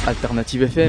Alternative FM.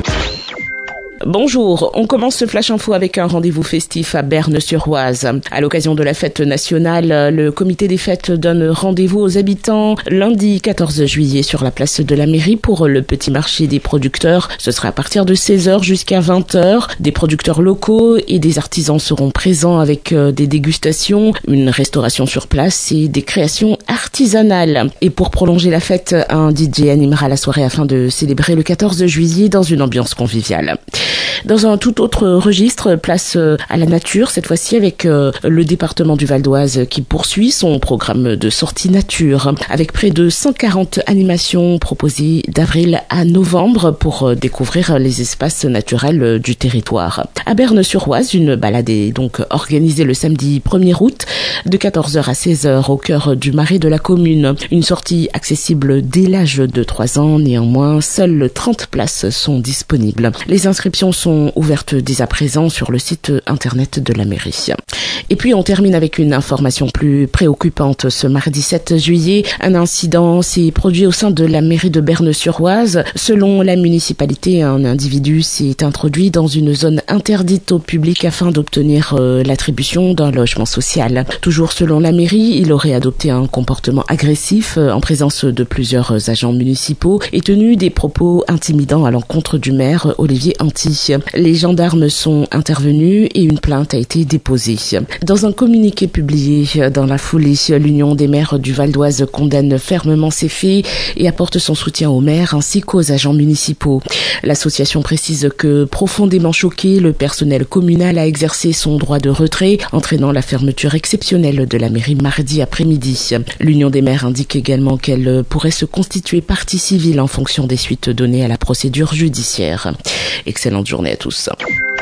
Bonjour, on commence ce Flash Info avec un rendez-vous festif à Berne-sur-Oise. À l'occasion de la fête nationale, le comité des fêtes donne rendez-vous aux habitants lundi 14 juillet sur la place de la mairie pour le petit marché des producteurs. Ce sera à partir de 16h jusqu'à 20h. Des producteurs locaux et des artisans seront présents avec des dégustations, une restauration sur place et des créations artisanales. Et pour prolonger la fête, un DJ animera la soirée afin de célébrer le 14 juillet dans une ambiance conviviale. Dans un tout autre registre, place à la nature, cette fois-ci avec le département du Val d'Oise qui poursuit son programme de sortie nature avec près de 140 animations proposées d'avril à novembre pour découvrir les espaces naturels du territoire. À Berne-sur-Oise, une balade est donc organisée le samedi 1er août de 14h à 16h au cœur du marais de la commune. Une sortie accessible dès l'âge de 3 ans, néanmoins, seules 30 places sont disponibles. Les inscriptions sont ouvertes dès à présent sur le site internet de la mairie. Et puis on termine avec une information plus préoccupante. Ce mardi 7 juillet, un incident s'est produit au sein de la mairie de Berne-sur-Oise. Selon la municipalité, un individu s'est introduit dans une zone interdite au public afin d'obtenir l'attribution d'un logement social. Toujours selon la mairie, il aurait adopté un comportement agressif en présence de plusieurs agents municipaux et tenu des propos intimidants à l'encontre du maire Olivier Anti. Les gendarmes sont intervenus et une plainte a été déposée. Dans un communiqué publié dans la foulée, l'Union des maires du Val d'Oise condamne fermement ces faits et apporte son soutien aux maires ainsi qu'aux agents municipaux. L'association précise que, profondément choqué, le personnel communal a exercé son droit de retrait, entraînant la fermeture exceptionnelle de la mairie mardi après-midi. L'Union des maires indique également qu'elle pourrait se constituer partie civile en fonction des suites données à la procédure judiciaire. Excellente journée à tous.